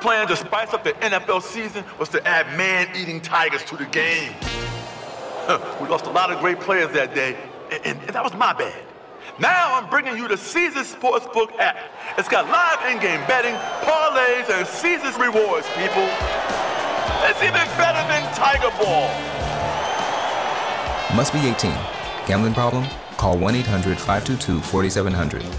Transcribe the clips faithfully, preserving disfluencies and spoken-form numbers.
plan to spice up the N F L season was to add man-eating tigers to the game. We lost a lot of great players that day, and, and, and that was my bad. Now I'm bringing you the Caesars Sportsbook app. It's got live in-game betting, parlays, and Caesars rewards, people. It's even better than Tiger Ball. Must be eighteen. Gambling problem? Call one eight hundred five two two four seven zero zero.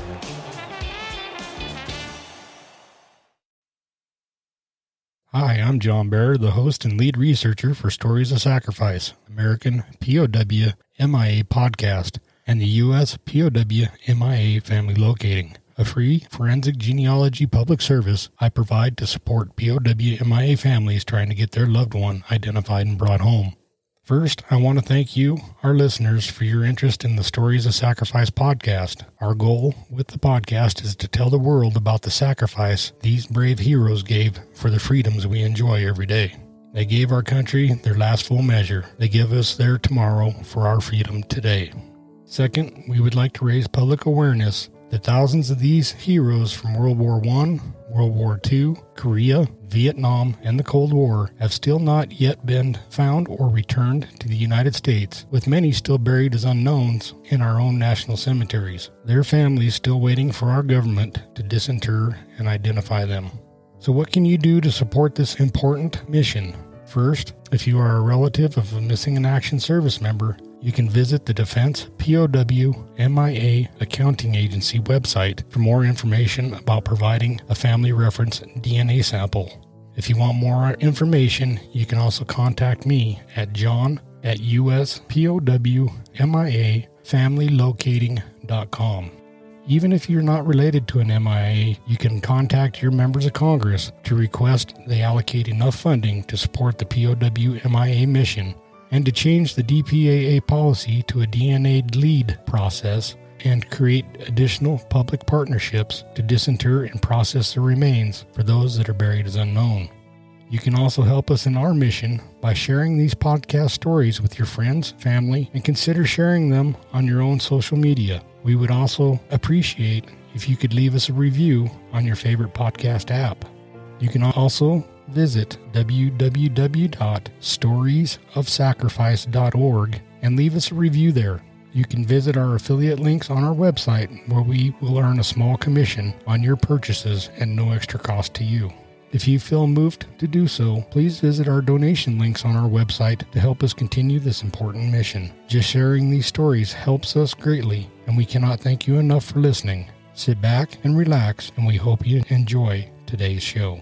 Hi, I'm John Bear, the host and lead researcher for Stories of Sacrifice, American P O W M I A podcast, and the U S P O W M I A Family Locating, a free forensic genealogy public service I provide to support P O W M I A families trying to get their loved one identified and brought home. First, I want to thank you, our listeners, for your interest in the Stories of Sacrifice podcast. Our goal with the podcast is to tell the world about the sacrifice these brave heroes gave for the freedoms we enjoy every day. They gave our country their last full measure. They give us their tomorrow for our freedom today. Second, we would like to raise public awareness that thousands of these heroes from World War One, World War Two, Korea, Vietnam, and the Cold War have still not yet been found or returned to the United States, with many still buried as unknowns in our own national cemeteries. Their families still waiting for our government to disinter and identify them. So what can you do to support this important mission? First, if you are a relative of a Missing in Action service member, you can visit the Defense P O W M I A Accounting Agency website for more information about providing a family reference D N A sample. If you want more information, you can also contact me at john at U S P O W M I A family locating dot com. Even if you're not related to an M I A, you can contact your members of Congress to request they allocate enough funding to support the P O W M I A mission and to change the D P A A policy to a D N A lead process and create additional public partnerships to disinter and process the remains for those that are buried as unknown. You can also help us in our mission by sharing these podcast stories with your friends, family, and consider sharing them on your own social media. We would also appreciate if you could leave us a review on your favorite podcast app. You can also visit w w w dot stories of sacrifice dot org and leave us a review there. You can visit our affiliate links on our website where we will earn a small commission on your purchases at no extra cost to you. If you feel moved to do so, please visit our donation links on our website to help us continue this important mission. Just sharing these stories helps us greatly, and we cannot thank you enough for listening. Sit back and relax, and we hope you enjoy today's show.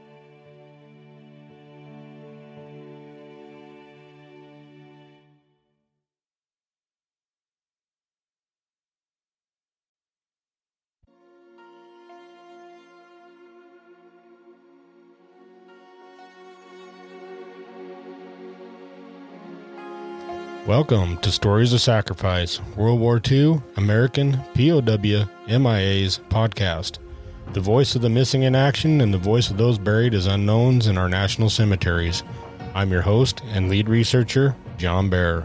Welcome to Stories of Sacrifice, World War Two, American P O W M I A's podcast. The voice of the missing in action and the voice of those buried as unknowns in our national cemeteries. I'm your host and lead researcher, John Bear.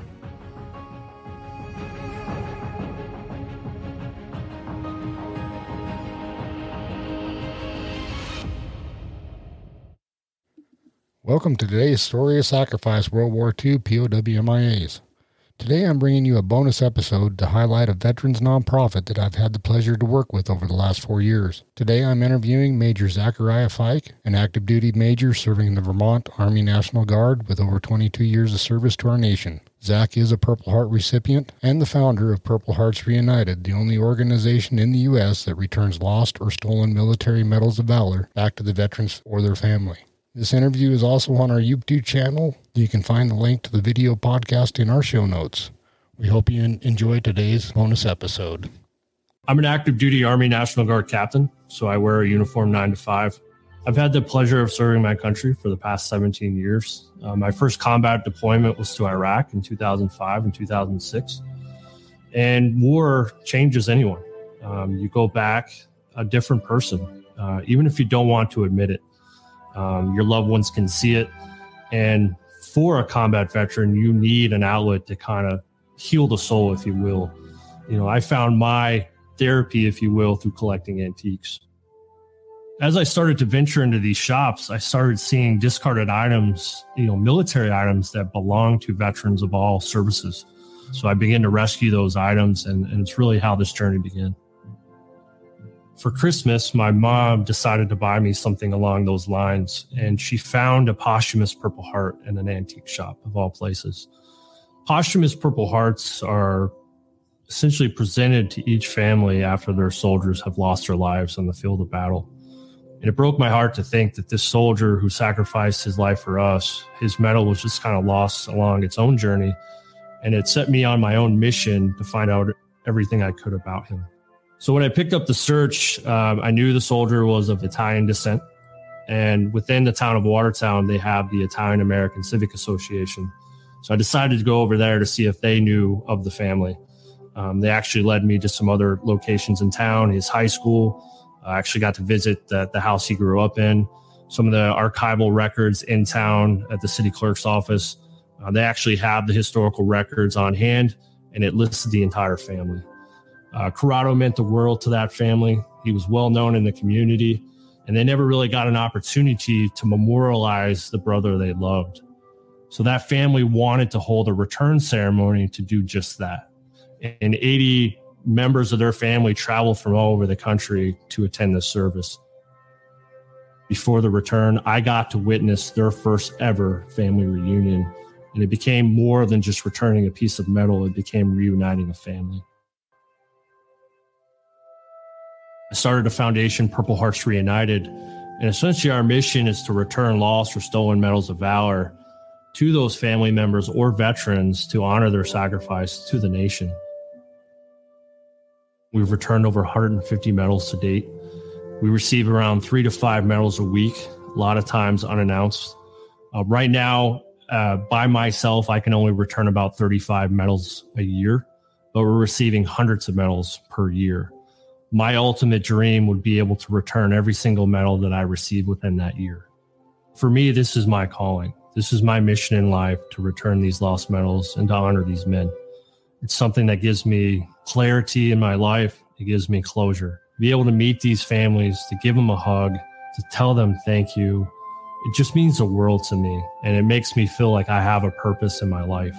Welcome to today's Story of Sacrifice, World War Two P O W M I A's. Today I'm bringing you a bonus episode to highlight a veterans nonprofit that I've had the pleasure to work with over the last four years. Today I'm interviewing Major Zachariah Fike, an active duty major serving in the Vermont Army National Guard with over twenty-two years of service to our nation. Zach is a Purple Heart recipient and the founder of Purple Hearts Reunited, the only organization in the U S that returns lost or stolen military medals of valor back to the veterans or their family. This interview is also on our YouTube channel. You can find the link to the video podcast in our show notes. We hope you enjoy today's bonus episode. I'm an active duty Army National Guard captain, so I wear a uniform nine to five. I've had the pleasure of serving my country for the past seventeen years. Uh, my first combat deployment was to Iraq in two thousand five and two thousand six. And war changes anyone. Um, you go back a different person, uh, even if you don't want to admit it. Um, your loved ones can see it. And for a combat veteran, you need an outlet to kind of heal the soul, if you will. You know, I found my therapy, if you will, through collecting antiques. As I started to venture into these shops, I started seeing discarded items, you know, military items that belong to veterans of all services. So I began to rescue those items, and, and it's really how this journey began. For Christmas, my mom decided to buy me something along those lines, and she found a posthumous Purple Heart in an antique shop of all places. Posthumous Purple Hearts are essentially presented to each family after their soldiers have lost their lives on the field of battle. And it broke my heart to think that this soldier who sacrificed his life for us, his medal was just kind of lost along its own journey. And it set me on my own mission to find out everything I could about him. So when I picked up the search, um, I knew the soldier was of Italian descent. And within the town of Watertown, they have the Italian American Civic Association. So I decided to go over there to see if they knew of the family. Um, they actually led me to some other locations in town, his high school. I actually got to visit the, the house he grew up in, some of the archival records in town at the city clerk's office. Uh, they actually have the historical records on hand, and it listed the entire family. Uh, Corrado meant the world to that family. He was well known in the community, and they never really got an opportunity to memorialize the brother they loved. So that family wanted to hold a return ceremony to do just that. And eighty members of their family traveled from all over the country to attend this service. Before the return, I got to witness their first ever family reunion. And it became more than just returning a piece of metal. It became reuniting a family. I started a foundation, Purple Hearts Reunited. And essentially our mission is to return lost or stolen medals of valor to those family members or veterans to honor their sacrifice to the nation. We've returned over one hundred fifty medals to date. We receive around three to five medals a week, a lot of times unannounced. Uh, right now, uh, by myself, I can only return about thirty-five medals a year, but we're receiving hundreds of medals per year. My ultimate dream would be able to return every single medal that I receive within that year. For me, this is my calling. This is my mission in life, to return these lost medals and to honor these men. It's something that gives me clarity in my life. It gives me closure. Be able to meet these families, to give them a hug, to tell them thank you. It just means the world to me, and it makes me feel like I have a purpose in my life.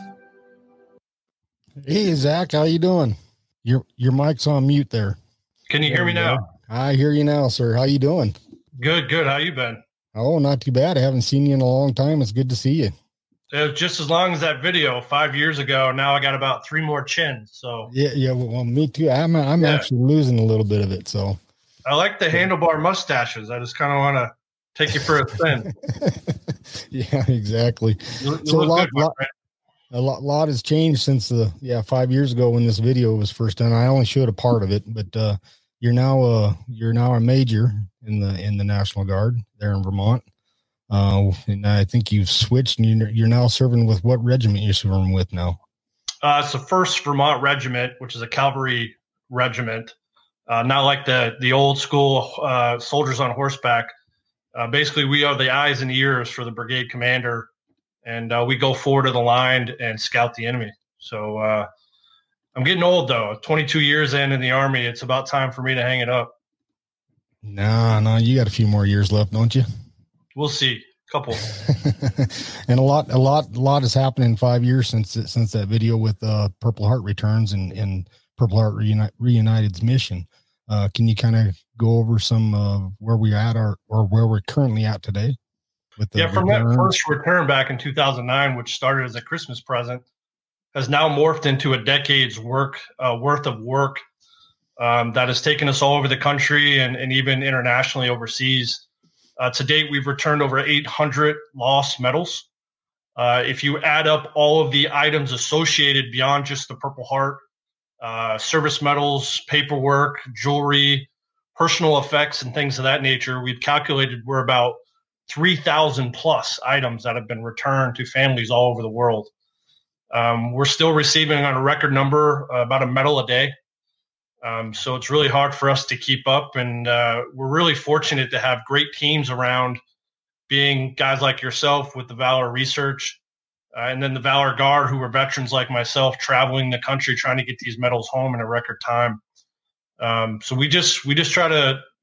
Hey, Zach, how you doing? Your your mic's on mute there. Can you hear me now? I hear you now, sir. How you doing? Good, good. How you been? Oh, not too bad. I haven't seen you in a long time. It's good to see you. It was just as long as that video five years ago. Now I got about three more chins. So yeah, yeah. Well, well me too. I'm I'm yeah. actually losing a little bit of it. So I like the handlebar mustaches. I just kind of want to take you for a spin. Yeah, exactly. You, you so a lot, good, lot, a lot, lot has changed since the yeah five years ago when this video was first done. I only showed a part of it, but uh, you're now uh you're now a major in the in the National Guard there in Vermont. Uh, and I think you've switched, and you're, you're now serving with what regiment you're serving with now? Uh, it's the first Vermont Regiment, which is a cavalry regiment. Uh, not like the the old school uh, soldiers on horseback. Uh, basically, we are the eyes and ears for the brigade commander, and uh, we go forward of the line and scout the enemy. So uh, I'm getting old, though. twenty-two years in in the Army, it's about time for me to hang it up. Nah, no, you got a few more years left, don't you? We'll see. Couple. And a lot, a lot, a lot has happened in five years since since that video with uh, Purple Heart returns and, and Purple Heart Reuni- Reunited's mission. Uh, can you kind of go over some uh, where we're at or, or where we're currently at today? With the yeah, from returns? That first return back in two thousand nine, which started as a Christmas present, has now morphed into a decade's work uh, worth of work um, that has taken us all over the country and, and even internationally overseas. Uh, to date, we've returned over eight hundred lost medals. Uh, if you add up all of the items associated beyond just the Purple Heart, uh, service medals, paperwork, jewelry, personal effects, and things of that nature, we've calculated we're about three thousand plus items that have been returned to families all over the world. Um, we're still receiving on a record number uh, about a medal a day. Um, so it's really hard for us to keep up, and uh, we're really fortunate to have great teams around, being guys like yourself with the Valor Research, uh, and then the Valor Guard, who are veterans like myself, traveling the country trying to get these medals home in a record time. Um, so we just we just try to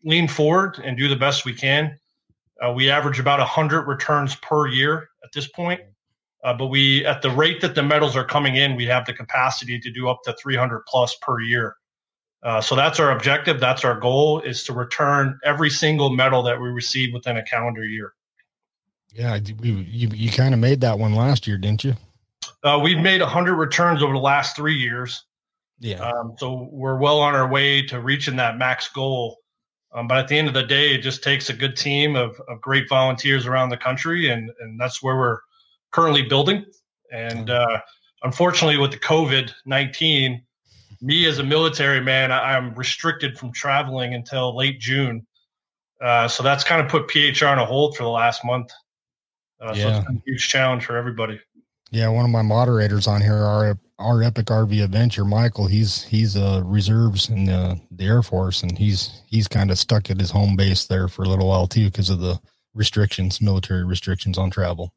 lean forward and do the best we can. Uh, we average about one hundred returns per year at this point. Uh, but we, at the rate that the medals are coming in, we have the capacity to do up to three hundred plus per year. Uh, so that's our objective. That's our goal, is to return every single medal that we receive within a calendar year. Yeah, we, you you kind of made that one last year, didn't you? Uh, we've made one hundred returns over the last three years. Yeah. Um, so we're well on our way to reaching that max goal. Um, but at the end of the day, it just takes a good team of, of great volunteers around the country, and, and that's where we're currently building. And uh, unfortunately, with the COVID nineteen, me as a military man, I, I'm restricted from traveling until late June. Uh, so that's kind of put P H R on a hold for the last month. Uh, yeah. So it's been a huge challenge for everybody. Yeah, one of my moderators on here, our our Epic R V Adventure, Michael, he's he's uh, reserves in the, the Air Force, and he's he's kind of stuck at his home base there for a little while too because of the restrictions, military restrictions on travel.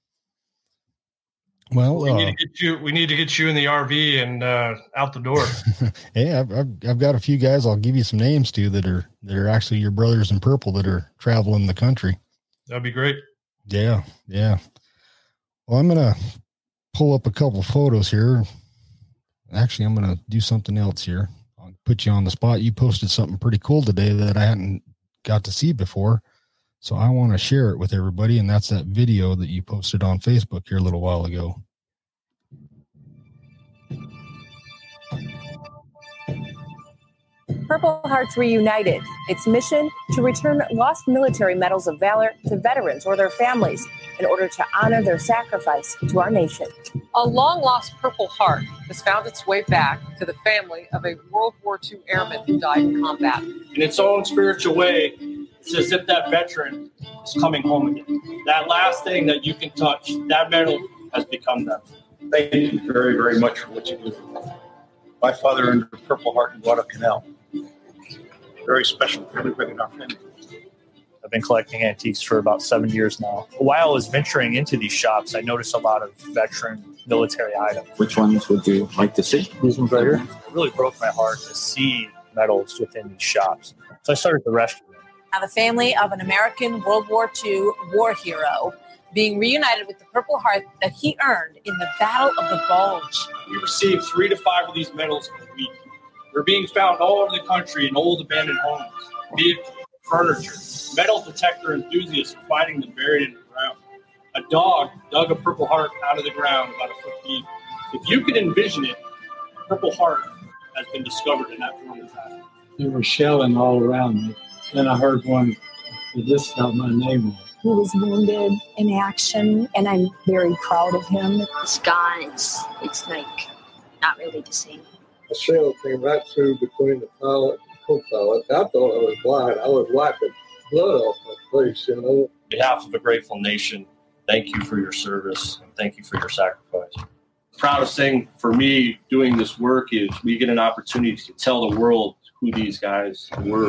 Well, we uh, need to get you. We need to get you in the R V and uh, out the door. Hey, I've, I've I've got a few guys. I'll give you some names too that are that are actually your brothers in purple that are traveling the country. That'd be great. Yeah, yeah. Well, I'm gonna pull up a couple photos here. Actually, I'm gonna do something else here. I'll put you on the spot. You posted something pretty cool today that I hadn't got to see before. So I want to share it with everybody, and that's that video that you posted on Facebook here a little while ago. Purple Hearts Reunited. Its mission to return lost military medals of valor to veterans or their families in order to honor their sacrifice to our nation. A long-lost Purple Heart has found its way back to the family of a World War Two airman who died in combat. In its own spiritual way, it's as if that veteran is coming home again. That last thing that you can touch, that medal has become them. Thank you very, very much for what you do. My father earned a Purple Heart in Guadalcanal. Very special for everybody in our family. I've been collecting antiques for about seven years now. While I was venturing into these shops, I noticed a lot of veteran military items. Which ones would you like to see? These ones right here. It really broke my heart to see medals within these shops. So I started the rest of them. Now, the family of an American World War Two war hero being reunited with the Purple Heart that he earned in the Battle of the Bulge. We received three to five of these medals a week. They're being found all over the country in old abandoned homes, vehicles, furniture. Metal detector enthusiasts are finding them buried in the ground. A dog dug a Purple Heart out of the ground about a foot deep. If you could envision it, a Purple Heart has been discovered in that form of time. There were shelling all around me. Then I heard one that just got my name on. He was wounded in action, and I'm very proud of him. It's gone. It's, it's like not really the same. A shell came right through between the pilot and co-pilot. I thought I was blind. I was wiping blood off my face, you know. On behalf of a grateful nation, thank you for your service and thank you for your sacrifice. The proudest thing for me doing this work is we get an opportunity to tell the world who these guys were.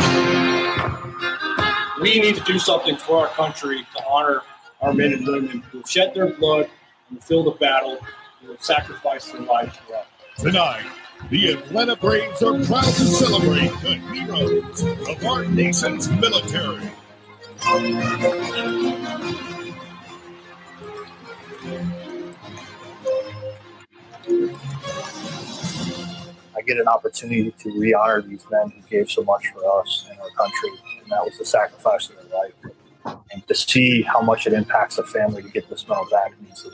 We need to do something for our country to honor our men and women who have shed their blood in the field of battle, who have sacrificed their lives for us. Tonight, the Atlanta Braves are proud to celebrate the heroes of our nation's military. I get an opportunity to re-honor these men who gave so much for us and our country, and that was the sacrifice of their life. And to see how much it impacts a family to get this medal back means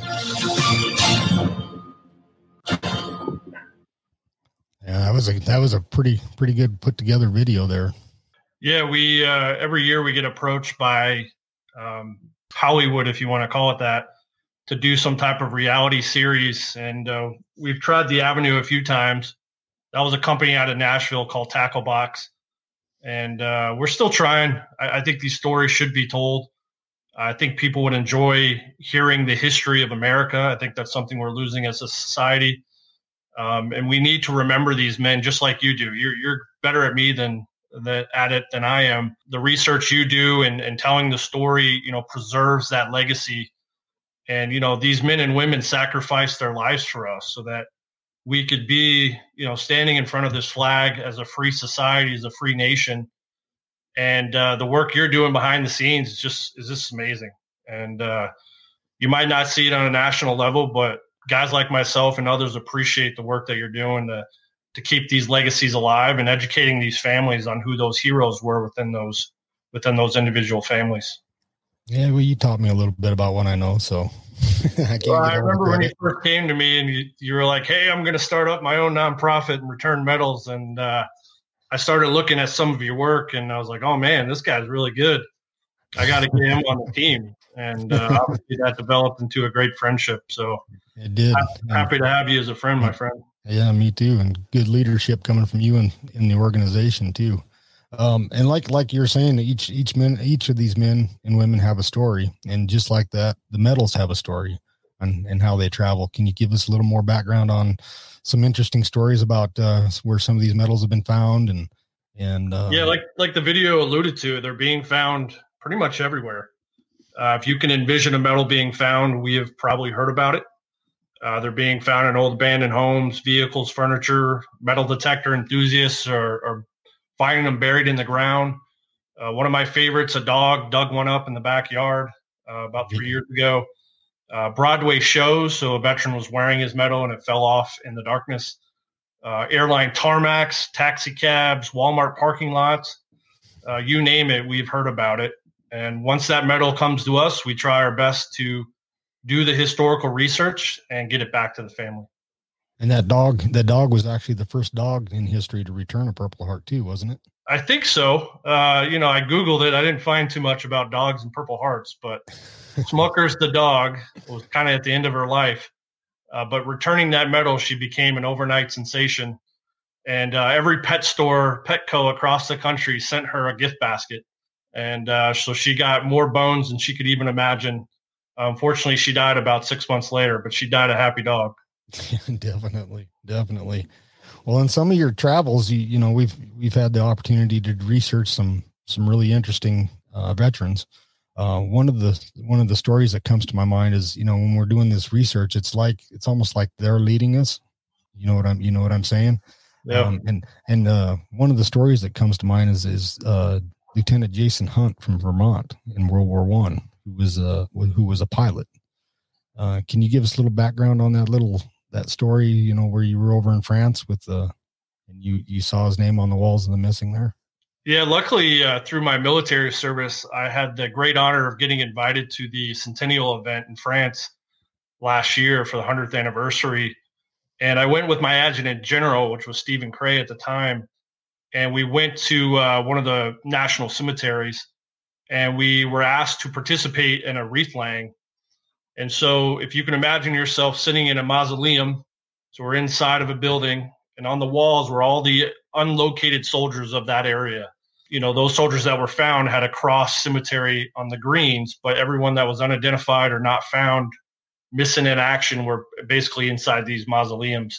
Yeah, that was a that was a pretty pretty good put together video there. Yeah, we uh, every year we get approached by um, Hollywood, if you want to call it that, to do some type of reality series, and uh, we've tried the avenue a few times. That was a company out of Nashville called Tackle Box, and uh, we're still trying. I, I think these stories should be told. I think people would enjoy hearing the history of America. I think that's something we're losing as a society. Um, and we need to remember these men just like you do. You're you're better at me than that at it than I am. The research you do and, and telling the story, you know, preserves that legacy. And, you know, these men and women sacrificed their lives for us so that we could be, you know, standing in front of this flag as a free society, as a free nation, And uh, the work you're doing behind the scenes is just is just amazing. And uh, you might not see it on a national level, but guys like myself and others appreciate the work that you're doing to to keep these legacies alive and educating these families on who those heroes were within those within those individual families. Yeah, well, you taught me a little bit about what I know, so I can't Well, I get over remember when you credit. first came to me and you, you were like, hey, I'm going to start up my own nonprofit and return medals. And uh, I started looking at some of your work and I was like, oh, man, this guy's really good. I got to get him on the team. And uh, obviously that developed into a great friendship. So It did. I'm happy to have you as a friend, my friend. Yeah, me too. And good leadership coming from you and in the organization too. Um, and like, like you're saying, each, each men, each of these men and women have a story. And just like that, the medals have a story and, and how they travel. Can you give us a little more background on some interesting stories about, uh, where some of these medals have been found and, and, uh, Yeah, like like the video alluded to, they're being found pretty much everywhere. Uh, if you can envision a medal being found, we have probably heard about it. Uh, they're being found in old abandoned homes, vehicles, furniture. Metal detector enthusiasts are, are finding them buried in the ground. Uh, one of my favorites, a dog dug one up in the backyard uh, about three years ago. Uh, Broadway shows, so a veteran was wearing his medal and it fell off in the darkness. Uh, airline tarmacs, taxi cabs, Walmart parking lots, uh, you name it, we've heard about it. And once that medal comes to us, we try our best to do the historical research and get it back to the family. and that dog, that dog was actually the first dog in history to return a Purple Heart too, wasn't it? I think so. Uh, you know, I Googled it. I didn't find too much about dogs and Purple Hearts, but Smuckers the dog was kind of at the end of her life. Uh, but returning that medal, she became an overnight sensation. And uh, every pet store, Petco across the country sent her a gift basket. And uh, so she got more bones than she could even imagine. Unfortunately, she died about six months later, but she died a happy dog. Definitely. Definitely. Well, in some of your travels, you, you know, we've, we've had the opportunity to research some, some really interesting uh, veterans. Uh, one of the, one of the stories that comes to my mind is, you know, when we're doing this research, it's like, it's almost like they're leading us. You know what I'm, you know what I'm saying? Yeah. Um, and, and, uh, one of the stories that comes to mind is, is, uh, Lieutenant Jason Hunt from Vermont in World War One, who was, uh, who was a pilot. Uh, can you give us a little background on that little, that story, you know, where you were over in France with, uh, and you, you saw his name on the walls of the missing there? Yeah, luckily uh, through my military service, I had the great honor of getting invited to the Centennial event in France last year for the hundredth anniversary. And I went with my adjutant general, which was Stephen Cray at the time. And we went to uh, one of the national cemeteries and we were asked to participate in a wreath laying. And so if you can imagine yourself sitting in a mausoleum, so we're inside of a building and on the walls were all the unlocated soldiers of that area. You know, those soldiers that were found had a cross cemetery on the greens, but everyone that was unidentified or not found, missing in action, were basically inside these mausoleums.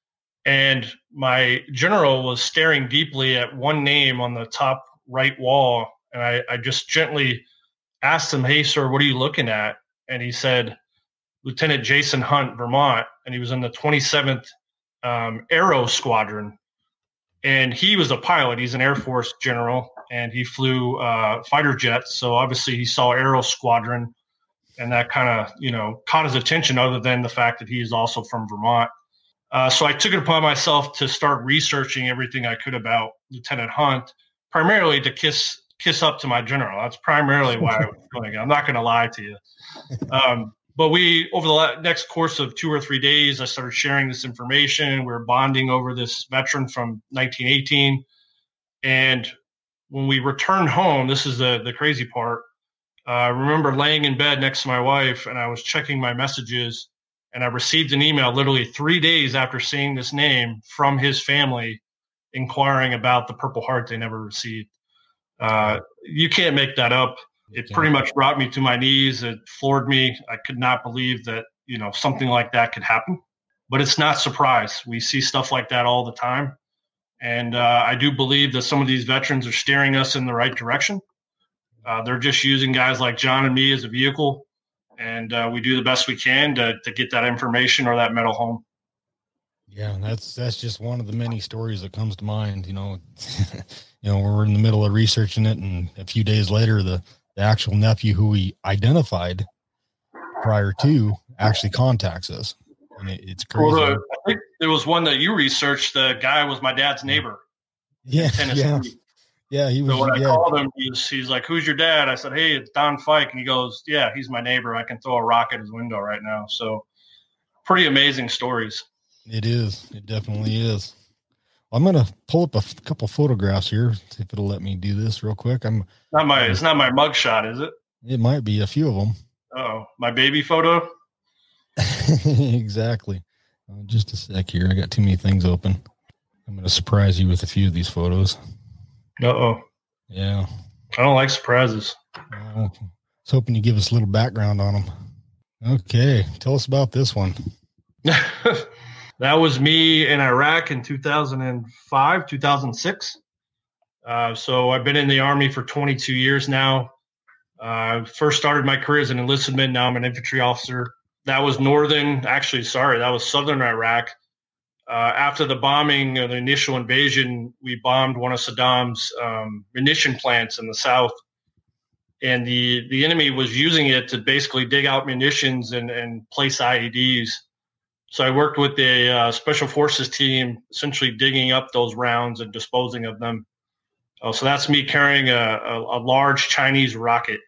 And my general was staring deeply at one name on the top right wall. And I, I just gently asked him, "Hey, sir, what are you looking at?" And he said, "Lieutenant Jason Hunt, Vermont." And he was in the twenty-seventh um, Aero Squadron. And he was a pilot. He's an Air Force general, and he flew uh, fighter jets. So obviously he saw Aero Squadron, and that kind of, you know, caught his attention, other than the fact that he is also from Vermont. Uh, so I took it upon myself to start researching everything I could about Lieutenant Hunt, primarily to kiss kiss up to my general. That's primarily why I was doing it. I'm not going to lie to you. Um, but we, over the next course of two or three days, I started sharing this information. We were bonding over this veteran from nineteen eighteen. And when we returned home, this is the, the crazy part. Uh, I remember laying in bed next to my wife, and I was checking my messages, and I received an email literally three days after seeing this name from his family inquiring about the Purple Heart they never received. Uh, you can't make that up. It pretty much brought me to my knees. It floored me. I could not believe that, you know, something like that could happen. But it's not surprise. We see stuff like that all the time. And uh, I do believe that some of these veterans are steering us in the right direction. Uh, they're just using guys like John and me as a vehicle. And uh, we do the best we can to, to get that information or that medal home. Yeah, that's that's just one of the many stories that comes to mind. You know, you know, we're in the middle of researching it, and a few days later, the, the actual nephew who we identified prior to actually contacts us. And it, it's crazy. Well, the, I think there was one that you researched. The guy was my dad's neighbor. Yeah, yeah, yeah. He was. So when I yeah. called him, he's, he's like, "Who's your dad?" I said, "Hey, it's Don Fike," and he goes, "Yeah, he's my neighbor. I can throw a rock at his window right now." So, pretty amazing stories. It is. It definitely is. I'm going to pull up a f- couple photographs here, see if it'll let me do this real quick. I'm not my, it's not my mug shot, is it? It might be a few of them. Oh, my baby photo. Exactly. Uh, just a sec here. I got too many things open. I'm going to surprise you with a few of these photos. Uh-oh. Yeah. I don't like surprises. I was hoping you give us a little background on them. Okay. Tell us about this one. That was me in Iraq in two thousand five, two thousand six. Uh, so I've been in the Army for twenty-two years now. I uh, first started my career as an enlistment. Now I'm an infantry officer. That was northern, actually, sorry, that was southern Iraq. Uh, after the bombing of the initial invasion, we bombed one of Saddam's um, munition plants in the south. And the, the enemy was using it to basically dig out munitions and, and place I E Ds. So I worked with a uh, special forces team, essentially digging up those rounds and disposing of them. Oh, so that's me carrying a, a, a large Chinese rocket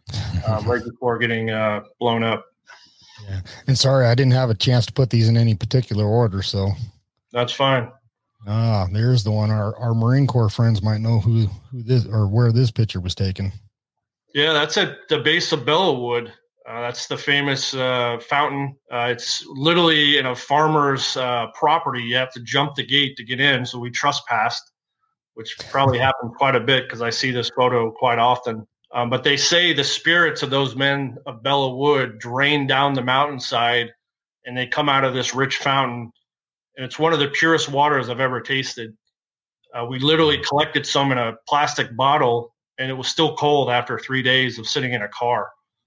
uh, right before getting uh, blown up. Yeah. And sorry, I didn't have a chance to put these in any particular order. So that's fine. Ah, there's the one. Our, our Marine Corps friends might know who, who this or where this picture was taken. Yeah, that's at the base of Bellawood. Uh, that's the famous uh, fountain. Uh, it's literally in a farmer's uh, property. You have to jump the gate to get in. So we trespassed, which probably happened quite a bit because I see this photo quite often. Um, but they say the spirits of those men of Bellawood drain down the mountainside and they come out of this rich fountain. And it's one of the purest waters I've ever tasted. Uh, we literally collected some in a plastic bottle and it was still cold after three days of sitting in a car.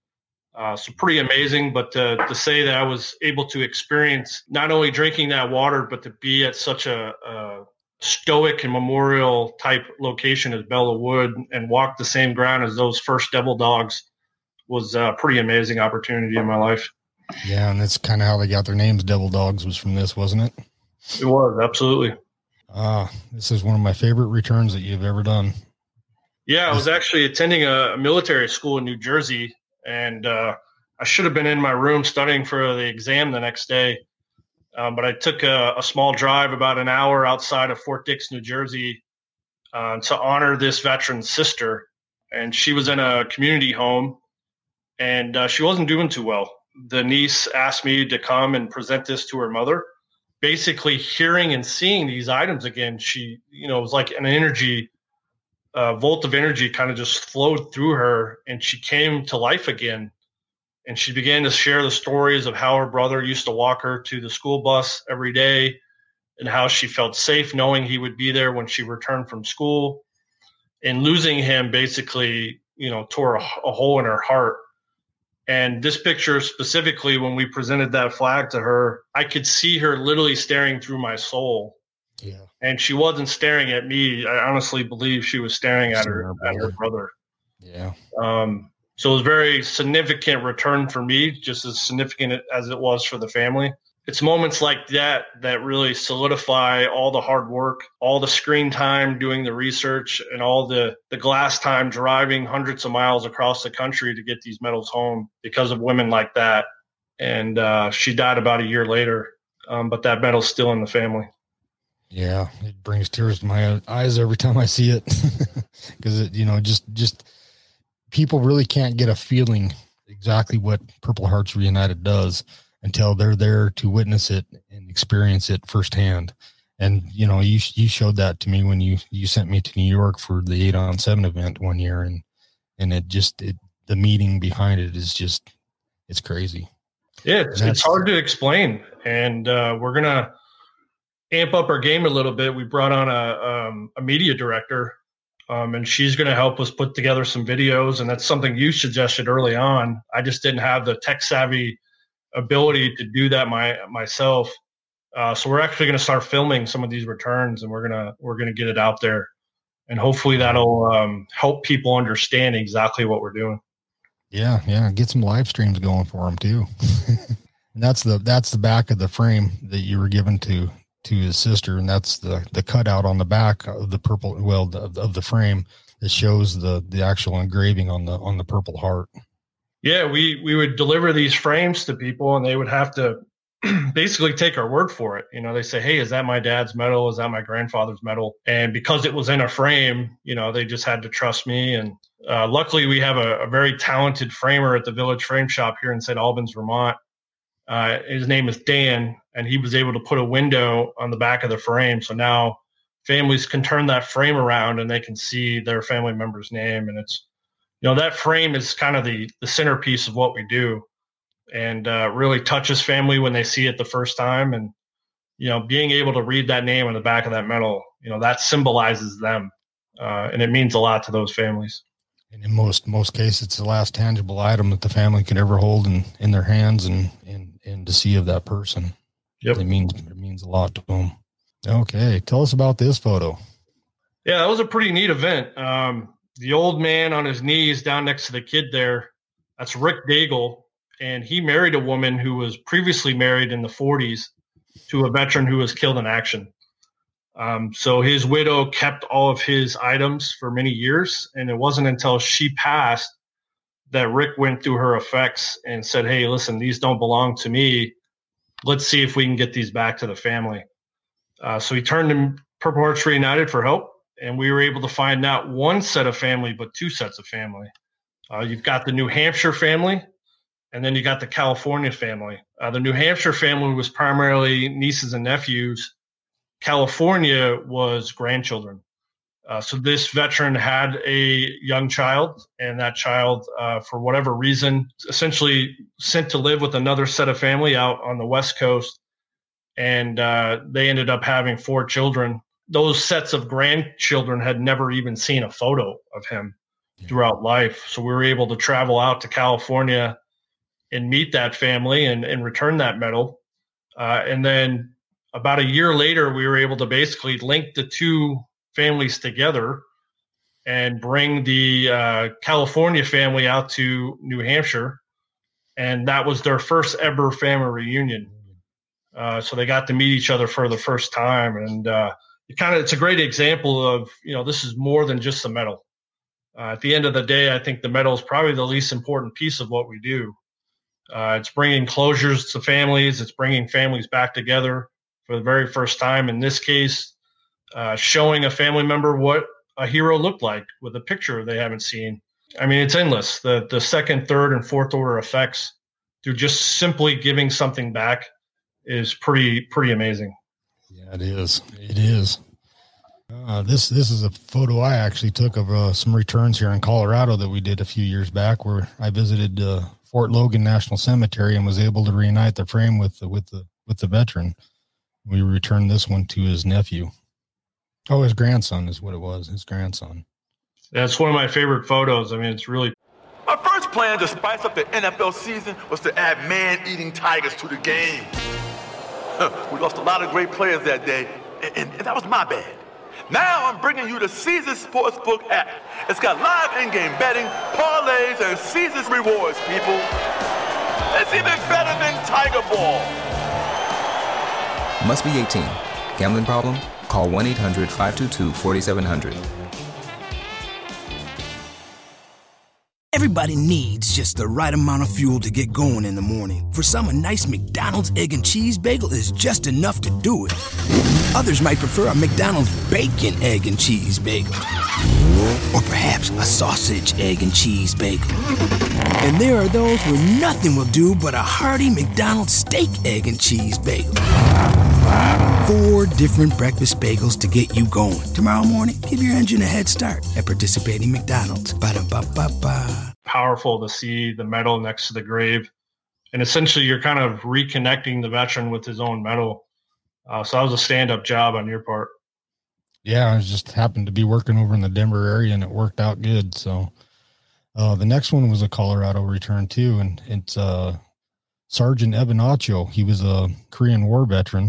Uh, so pretty amazing, but to, to say that I was able to experience not only drinking that water, but to be at such a, a stoic and memorial type location as Bellawood and walk the same ground as those first Devil Dogs was a pretty amazing opportunity in my life. Yeah, and that's kind of how they got their names. Devil Dogs was from this, wasn't it? It was, absolutely. Ah, this is one of my favorite returns that you've ever done. Yeah, I was actually attending a military school in New Jersey. And uh, I should have been in my room studying for the exam the next day. Um, but I took a, a small drive about an hour outside of Fort Dix, New Jersey, uh, to honor this veteran's sister. And she was in a community home, and uh, she wasn't doing too well. The niece asked me to come and present this to her mother. Basically, hearing and seeing these items again, she, you know, it was like an energy A volt of energy kind of just flowed through her and she came to life again. And she began to share the stories of how her brother used to walk her to the school bus every day and how she felt safe knowing he would be there when she returned from school. And losing him basically, you know, tore a, a hole in her heart. And this picture specifically, when we presented that flag to her, I could see her literally staring through my soul. Yeah. And she wasn't staring at me. I honestly believe she was staring at her, at her brother. Yeah. Um, so it was a very significant return for me, just as significant as it was for the family. It's moments like that that really solidify all the hard work, all the screen time doing the research, and all the, the glass time driving hundreds of miles across the country to get these medals home because of women like that. And uh, she died about a year later, um, but that medal's still in the family. Yeah, it brings tears to my eyes every time I see it because it, you know, just just people really can't get a feeling exactly what Purple Hearts Reunited does until they're there to witness it and experience it firsthand. And you know, you you showed that to me when you you sent me to New York for the eight on seven event one year, and and it just it, the meaning behind it is just it's crazy. Yeah, it's, it's hard to explain, and uh, we're gonna amp up our game a little bit. We brought on a um, a media director, um, and she's going to help us put together some videos. And that's something you suggested early on. I just didn't have the tech savvy ability to do that my myself. Uh, so we're actually going to start filming some of these returns, and we're gonna we're gonna get it out there, and hopefully that'll um, help people understand exactly what we're doing. Yeah, yeah, get some live streams going for them too. And that's the that's the back of the frame that you were given to to his sister, and that's the the cutout on the back of the purple well the, of the frame that shows the the actual engraving on the on the Purple Heart. Yeah, we we would deliver these frames to people, and they would have to basically take our word for it. You know, they say, hey, is that my dad's medal? Is that my grandfather's medal? And because it was in a frame, you know, they just had to trust me. And uh, luckily we have a, a very talented framer at the Village Frame Shop here in Saint Albans, Vermont. Uh, his name is Dan, and he was able to put a window on the back of the frame. So now families can turn that frame around and they can see their family member's name. And it's, you know, that frame is kind of the, the centerpiece of what we do. And uh, really touches family when they see it the first time. And, you know, being able to read that name on the back of that medal, you know, that symbolizes them. Uh, and it means a lot to those families. And in most most cases, it's the last tangible item that the family can ever hold in, in their hands and, and, and to see of that person. Yep. It means, it means a lot to them. Okay. Tell us about this photo. Yeah, that was a pretty neat event. Um, the old man on his knees down next to the kid there, that's Rick Daigle. And he married a woman who was previously married in the forties to a veteran who was killed in action. Um, so his widow kept all of his items for many years. And it wasn't until she passed that Rick went through her effects and said, hey, listen, these don't belong to me. Let's see if we can get these back to the family. Uh, so he turned to Purple Hearts Reunited for help. And we were able to find not one set of family, but two sets of family. Uh, you've got the New Hampshire family. And then you got the California family. Uh, the New Hampshire family was primarily nieces and nephews. California was grandchildren. Uh, so this veteran had a young child, and that child, uh, for whatever reason, essentially sent to live with another set of family out on the West Coast. And uh, they ended up having four children. Those sets of grandchildren had never even seen a photo of him throughout life. So we were able to travel out to California and meet that family and, and return that medal. Uh, and then about a year later, we were able to basically link the two families together and bring the uh, California family out to New Hampshire. And that was their first ever family reunion. Uh, so they got to meet each other for the first time. And uh, it kind of, it's a great example of, you know, this is more than just a medal. Uh, at the end of the day, I think the medal is probably the least important piece of what we do. Uh, it's bringing closures to families. It's bringing families back together for the very first time. In this case, uh, showing a family member what a hero looked like with a picture they haven't seen. I mean, it's endless. The the second, third, and fourth order effects through just simply giving something back is pretty pretty amazing. Yeah, it is. It is. Uh, this this is a photo I actually took of uh, some returns here in Colorado that we did a few years back, where I visited uh, Fort Logan National Cemetery and was able to reunite the frame with the with the with the veteran. We returned this one to his nephew. Oh, his grandson is what it was. His grandson. That's one of my favorite photos. I mean, it's really. My first plan to spice up the N F L season was to add man-eating tigers to the game. We lost a lot of great players that day, and, and, and that was my bad. Now I'm bringing you the Caesars Sportsbook app. It's got live in-game betting, parlays, and Caesars rewards, people. It's even better than Tiger Ball. Must be eighteen. Gambling problem? Call one eight hundred five two two four seven zero zero. Everybody needs just the right amount of fuel to get going in the morning. For some, a nice McDonald's egg and cheese bagel is just enough to do it. Others might prefer a McDonald's bacon, egg, and cheese bagel. Or perhaps a sausage, egg, and cheese bagel. And there are those where nothing will do but a hearty McDonald's steak, egg, and cheese bagel. Four different breakfast bagels to get you going. Tomorrow morning, give your engine a head start at participating McDonald's. Ba-da-ba-ba-ba. Powerful to see the medal next to the grave. And essentially, you're kind of reconnecting the veteran with his own medal. Uh, so that was a stand-up job on your part. Yeah, I just happened to be working over in the Denver area, and it worked out good. So uh, the next one was a Colorado return, too, and it's uh, Sergeant Evan Ocho. He was a Korean War veteran.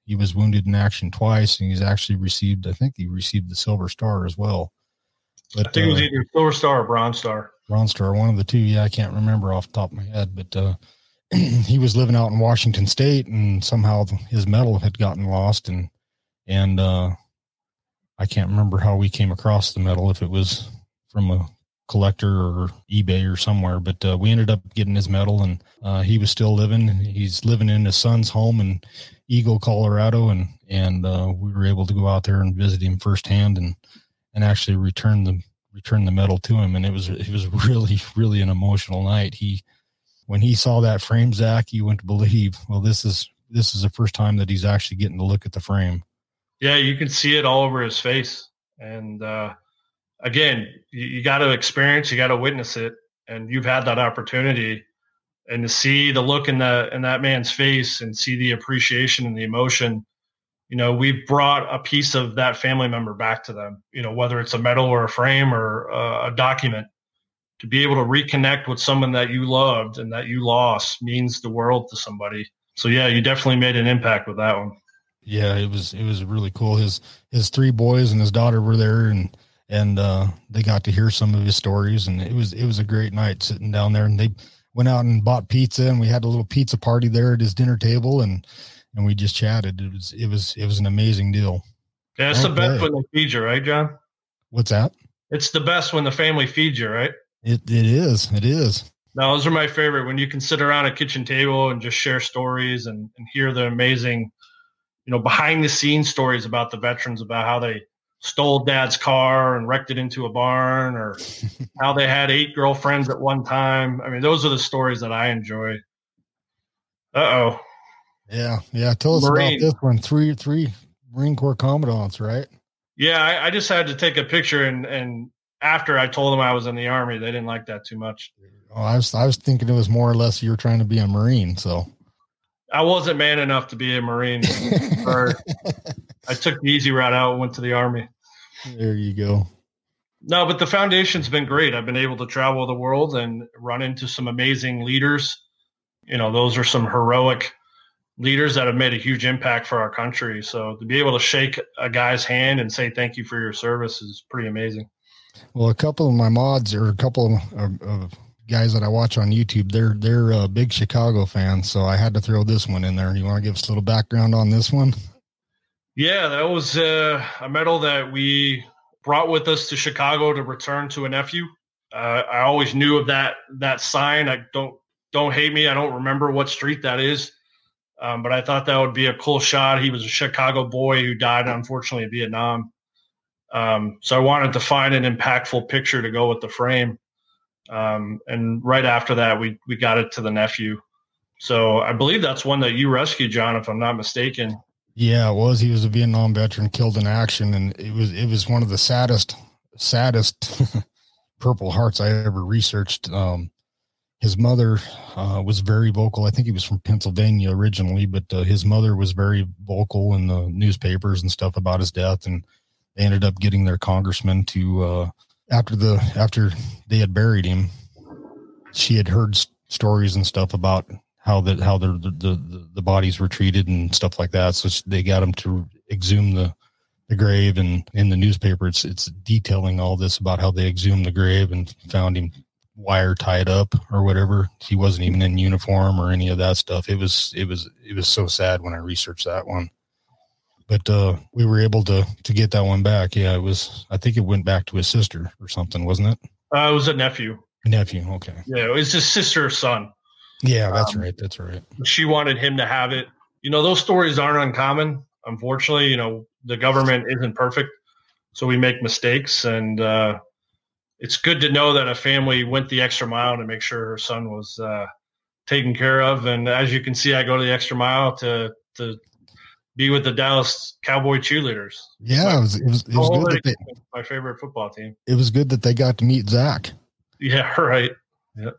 he was wounded in action twice, and he's actually received, I think he received the Silver Star as well. But, I think it was uh, either Silver Star or Bronze Star. Bronze Star, one of the two. Yeah, I can't remember off the top of my head, but uh, he was living out in Washington State, and somehow his medal had gotten lost, and and uh, I can't remember how we came across the medal, if it was from a collector or eBay or somewhere, but uh, we ended up getting his medal, and uh, he was still living. He's living in his son's home in Eagle, Colorado, and and uh, we were able to go out there and visit him firsthand, and and actually return the return the medal to him. And it was it was really really an emotional night. He when he saw that frame, Zach, you wouldn't believe. Well, this is this is the first time that he's actually getting to look at the frame. Yeah, you can see it all over his face. And uh, again, you, you got to experience, you got to witness it, and you've had that opportunity. And to see the look in the in that man's face and see the appreciation and the emotion, you know, we've brought a piece of that family member back to them. You know, whether it's a medal or a frame or uh, a document, to be able to reconnect with someone that you loved and that you lost means the world to somebody. So yeah, you definitely made an impact with that one. Yeah, it was it was really cool. His his three boys and his daughter were there, and and uh, they got to hear some of his stories, and it was it was a great night sitting down there. And they went out and bought pizza, and we had a little pizza party there at his dinner table, and and we just chatted. It was it was it was an amazing deal. Yeah, it's okay. The best when they feed you, right, John? What's that? It's the best when the family feeds you, right? It it is. It is. No, those are my favorite, when you can sit around a kitchen table and just share stories and, and hear the amazing, you know, behind the scenes stories about the veterans, about how they stole dad's car and wrecked it into a barn, or how they had eight girlfriends at one time. I mean, those are the stories that I enjoy. Uh-oh. Yeah. Yeah. Tell us Marine. about this one. Three, three Marine Corps commandants, right? Yeah. I, I just had to take a picture, and, and after I told them I was in the Army, they didn't like that too much. Oh, I was, I was thinking it was more or less you were trying to be a Marine. So I wasn't man enough to be a Marine. Or I took the easy route out and went to the Army. There you go. No, but the foundation's been great. I've been able to travel the world and run into some amazing leaders. You know, those are some heroic leaders that have made a huge impact for our country. So to be able to shake a guy's hand and say thank you for your service is pretty amazing. Well, a couple of my mods, or a couple of, of guys that I watch on YouTube, they're they're uh, big Chicago fans, so I had to throw this one in there. You want to give us a little background on this one? Yeah, that was uh, a medal that we brought with us to Chicago to return to a nephew. Uh, I always knew of that that sign. I don't don't hate me. I don't remember what street that is, um, but I thought that would be a cool shot. He was a Chicago boy who died, unfortunately, in Vietnam. Um, so I wanted to find an impactful picture to go with the frame. Um, and right after that, we, we got it to the nephew. So I believe that's one that you rescued, John, if I'm not mistaken. Yeah, it was. He was a Vietnam veteran killed in action. And it was, it was one of the saddest, saddest Purple Hearts I ever researched. Um, his mother, uh, was very vocal. I think he was from Pennsylvania originally, but uh, his mother was very vocal in the newspapers and stuff about his death. And they ended up getting their congressman to, uh, after the, after they had buried him, she had heard s- stories and stuff about how that, how the, the, the, the bodies were treated and stuff like that. So they got him to exhume the, the grave, and in the newspaper, it's, it's detailing all this about how they exhumed the grave and found him wire tied up or whatever. He wasn't even in uniform or any of that stuff. It was, it was, it was so sad when I researched that one. But uh, we were able to to get that one back. Yeah, it was. I think it went back to his sister or something, wasn't it? Uh, it was a nephew. Nephew, okay. Yeah, it was his sister's son. Yeah, that's um, right. That's right. She wanted him to have it. You know, those stories aren't uncommon. Unfortunately, you know, the government isn't perfect, so we make mistakes. And uh, it's good to know that a family went the extra mile to make sure her son was uh, taken care of. And as you can see, I go to the extra mile to to. be with the Dallas Cowboy cheerleaders. Yeah, it was, it was, it was good that they, my favorite football team. It was good that they got to meet Zach. Yeah, right. Yeah.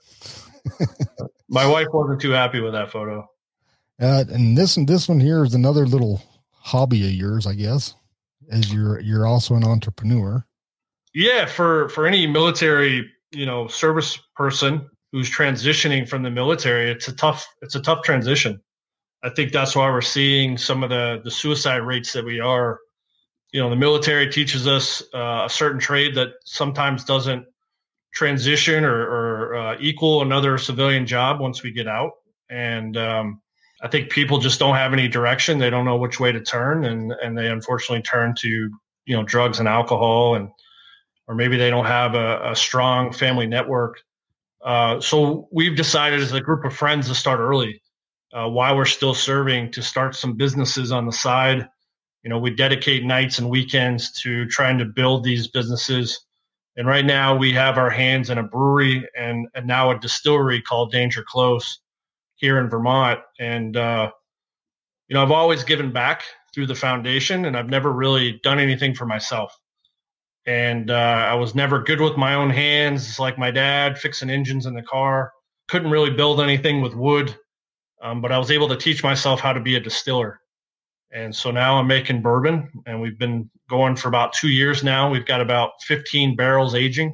My wife wasn't too happy with that photo. Uh, and this this one here is another little hobby of yours, I guess, as you're you're also an entrepreneur. Yeah, for for any military, you know, service person who's transitioning from the military, it's a tough it's a tough transition. I think that's why we're seeing some of the, the suicide rates that we are. You know, the military teaches us uh, a certain trade that sometimes doesn't transition or, or uh, equal another civilian job once we get out. And um, I think people just don't have any direction. They don't know which way to turn. And, and they unfortunately turn to, you know, drugs and alcohol, and or maybe they don't have a, a strong family network. Uh, so we've decided as a group of friends to start early uh, while we're still serving, to start some businesses on the side. You know, we dedicate nights and weekends to trying to build these businesses. And right now we have our hands in a brewery and, and now a distillery called Danger Close here in Vermont. And, uh, you know, I've always given back through the foundation, and I've never really done anything for myself. And uh, I was never good with my own hands. It's like my dad fixing engines in the car. Couldn't really build anything with wood, um, but I was able to teach myself how to be a distiller. And so now I'm making bourbon, and we've been going for about two years now. We've got about fifteen barrels aging,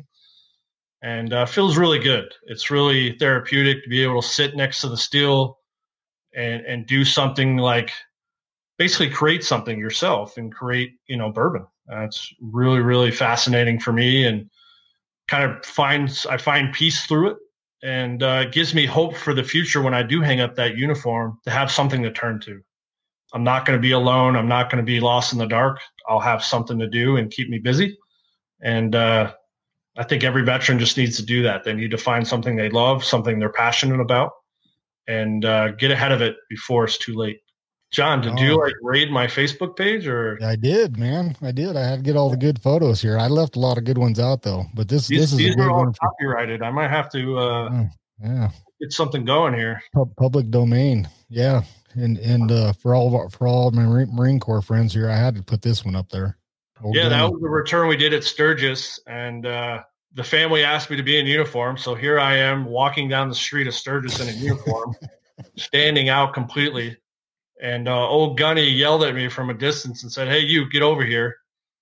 and uh, feels really good. It's really therapeutic to be able to sit next to the still and, and do something like basically create something yourself and create, you know, bourbon. Uh, it's really, really fascinating for me, and kind of finds, I find peace through it, and uh, it gives me hope for the future when I do hang up that uniform to have something to turn to. I'm not going to be alone. I'm not going to be lost in the dark. I'll have something to do and keep me busy. And uh, I think every veteran just needs to do that. They need to find something they love, something they're passionate about, and uh, get ahead of it before it's too late. John, did oh. you like raid my Facebook page or? I did, man. I did. I had to get all the good photos here. I left a lot of good ones out though, but this, these, this is these a good are all one for, copyrighted. I might have to uh, oh, yeah. get something going here. Public domain. Yeah. And, and uh, for all of our, for all of my Marine Corps friends here, I had to put this one up there. Old yeah. Gunny. That was the return we did at Sturgis, and uh, the family asked me to be in uniform. So here I am walking down the street of Sturgis in a uniform, standing out completely. And uh, old Gunny yelled at me from a distance and said, "Hey, you get over here."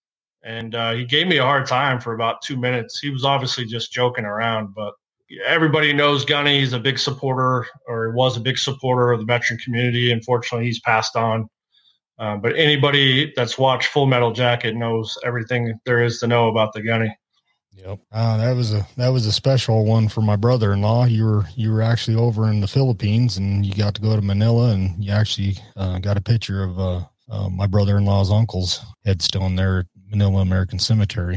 And uh, he gave me a hard time for about two minutes. He was obviously just joking around, but everybody knows Gunny. He's a big supporter, or was a big supporter of the veteran community. Unfortunately, he's passed on. Uh, but anybody that's watched Full Metal Jacket knows everything there is to know about the Gunny. Yep. Uh, that was a, that was a special one for my brother-in-law. You were, you were actually over in the Philippines, and you got to go to Manila, and you actually uh, got a picture of uh, uh, my brother-in-law's uncle's headstone there at Manila American Cemetery.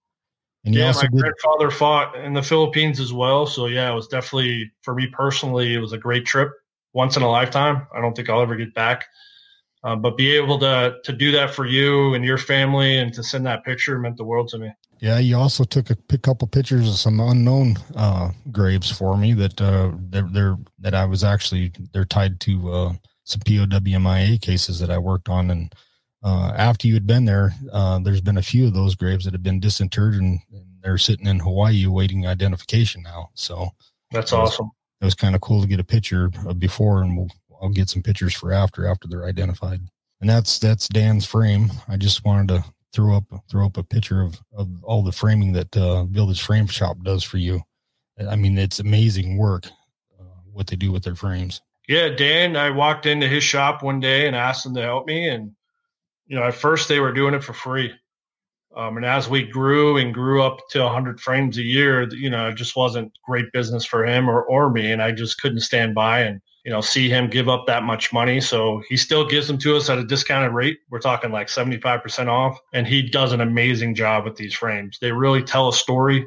And yeah, my did- grandfather fought in the Philippines as well. So yeah, it was definitely, for me personally, it was a great trip, once in a lifetime. I don't think I'll ever get back. Uh, but be able to to do that for you and your family, and to send that picture meant the world to me. Yeah, you also took a, a couple pictures of some unknown uh, graves for me that uh, they're, they're that I was actually they're tied to uh, some P O W M I A cases that I worked on, and uh, after you had been there, uh, there's been a few of those graves that have been disinterred, and, and they're sitting in Hawaii awaiting identification now. So that's it was, awesome. It was kind of cool to get a picture of before, and we'll I'll get some pictures for after after they're identified. And that's that's Dan's frame. I just wanted to throw up throw up a picture of, of all the framing that uh, Village Frame Shop does for you. I mean, it's amazing work uh, what they do with their frames. Yeah, Dan, I walked into his shop one day and asked him to help me, and you know, at first they were doing it for free. Um, and as we grew and grew up to one hundred frames a year, you know, it just wasn't great business for him or, or me, and I just couldn't stand by and you know, see him give up that much money. So he still gives them to us at a discounted rate. We're talking like seventy-five percent off. And he does an amazing job with these frames. They really tell a story.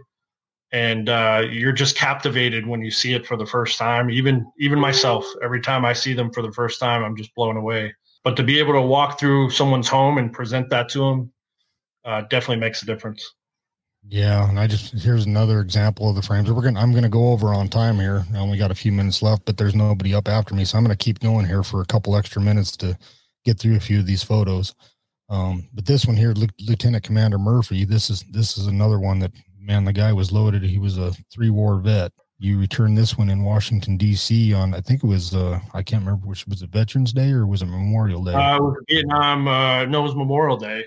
And uh, you're just captivated when you see it for the first time. Even even myself, every time I see them for the first time, I'm just blown away. But to be able to walk through someone's home and present that to them uh, definitely makes a difference. Yeah, and I just here's another example of the frames. We're gonna I'm gonna go over on time here. I only got a few minutes left, but there's nobody up after me, so I'm gonna keep going here for a couple extra minutes to get through a few of these photos. Um, but this one here, L- Lieutenant Commander Murphy, this is this is another one that man, the guy was loaded. He was a three war vet. You returned this one in Washington D C on I think it was uh, I can't remember which was it Veterans Day or was it Memorial Day? Uh, it was Vietnam. Uh, no, it was Memorial Day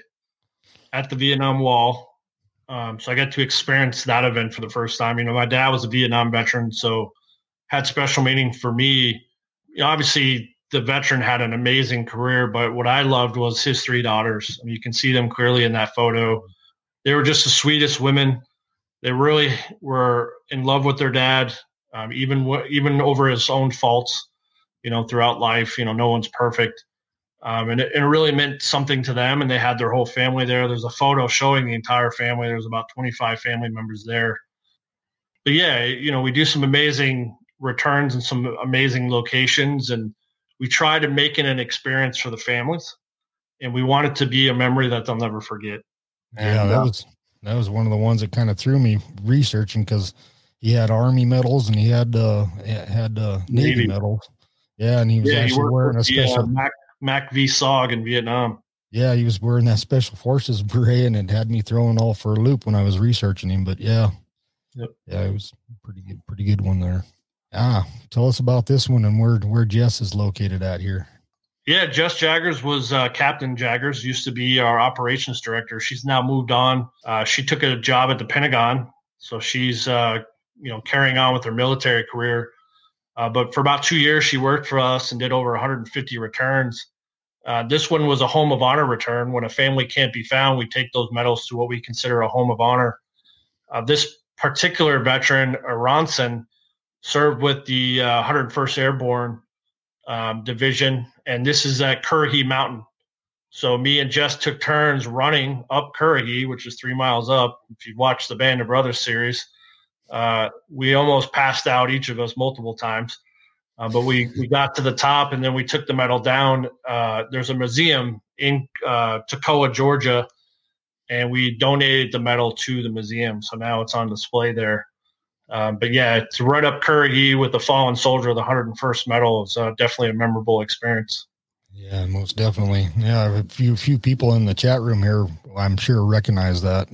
at the Vietnam Wall. Um, so I got to experience that event for the first time. You know, my dad was a Vietnam veteran, so had special meaning for me. You know, obviously, the veteran had an amazing career, but what I loved was his three daughters. I mean, you can see them clearly in that photo. They were just the sweetest women. They really were in love with their dad, um, even w- even over his own faults, you know, throughout life. You know, no one's perfect. Um, and it, it really meant something to them, and they had their whole family there. There's a photo showing the entire family. There's about twenty-five family members there. But yeah, you know, we do some amazing returns in some amazing locations, and we try to make it an experience for the families, and we want it to be a memory that they'll never forget. Yeah, and, that uh, was that was one of the ones that kind of threw me researching, because he had Army medals and he had uh, had uh, Navy, Navy medals. Yeah, and he was yeah, actually he wearing a special the, uh, Mac, Mac V S O G in Vietnam. Yeah, he was wearing that Special Forces beret, and it had me throwing all for a loop when I was researching him. But yeah, yep. yeah, it was pretty good, pretty good one there. Ah, tell us about this one and where where Jess is located at here. Yeah, Jess Jaggers was uh, Captain Jaggers, used to be our operations director. She's now moved on. Uh, she took a job at the Pentagon, so she's uh, you know carrying on with her military career. Uh, but for about two years, she worked for us and did over one hundred fifty returns. Uh, this one was a home of honor return. When a family can't be found, we take those medals to what we consider a home of honor. Uh, this particular veteran, Aronson, served with the uh, one hundred first Airborne um, Division, and this is at Currahee Mountain. So me and Jess took turns running up Currahee, which is three miles up. If you watch the Band of Brothers series, uh, we almost passed out, each of us, multiple times. Uh, but we, we got to the top, and then we took the medal down. Uh, there's a museum in uh, Toccoa, Georgia, and we donated the medal to the museum. So now it's on display there. Um, but yeah, to run up Currahee with the fallen soldier of the one hundred first medal is uh, definitely a memorable experience. Yeah, most definitely. Yeah, a few few people in the chat room here, I'm sure, recognize that.